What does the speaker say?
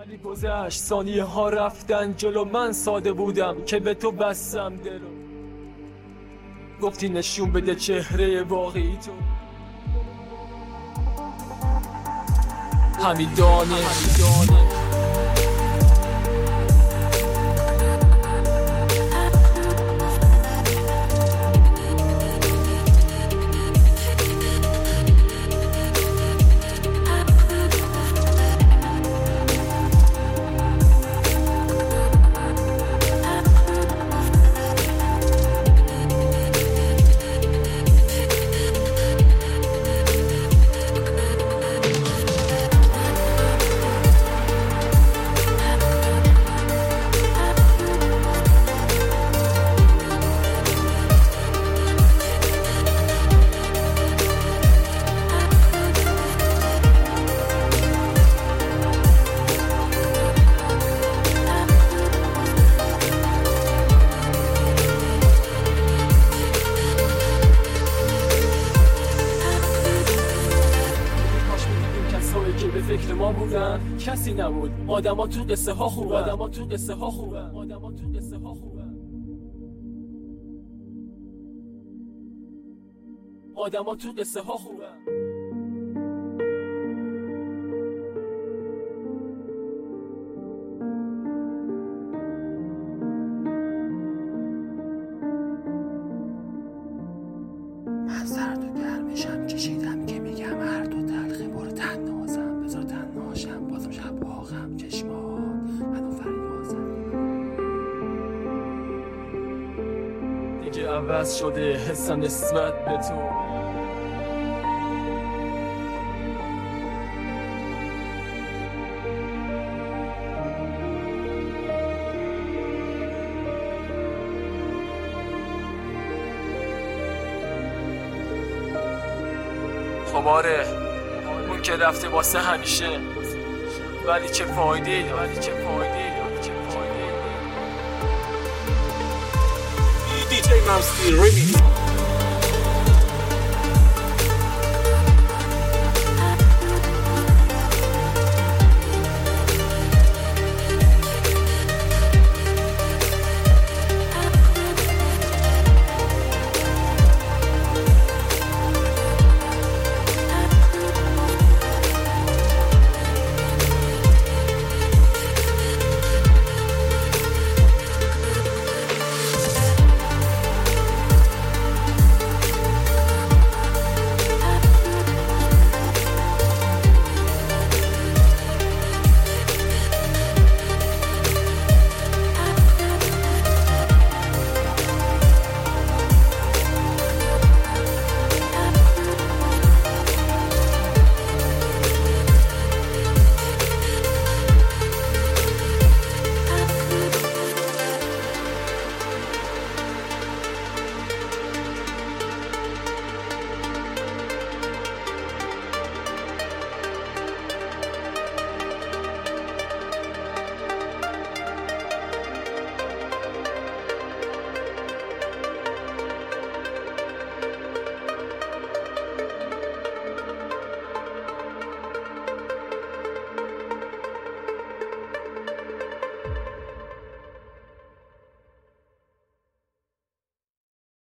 ولی گذشت ثانیه ها رفتن جلو، من ساده بودم که به تو بستم دلو. گفتی نشون بده چهره واقعی تو، همین دانه به فکر ما بودن کسی نبود. آدما تو قصه ها خوبه، آدما تو قصه ها خوبه، آدما تو قصه ها خوبه، آدما تو قصه ها خوبه. من سرد و گرمشم کشیدم که میگم هر دو تلخی برو تنهازم، بذار تنهاشم بازم شب باغم چشمات منو فریازم. دیگه عوض شده حسم نسبت به تو، خباره اون که رفته واسه همیشه، ولی چه فایده داره، ولی چه فایده داره، چه فایده داره. DJ Mamsky Remix.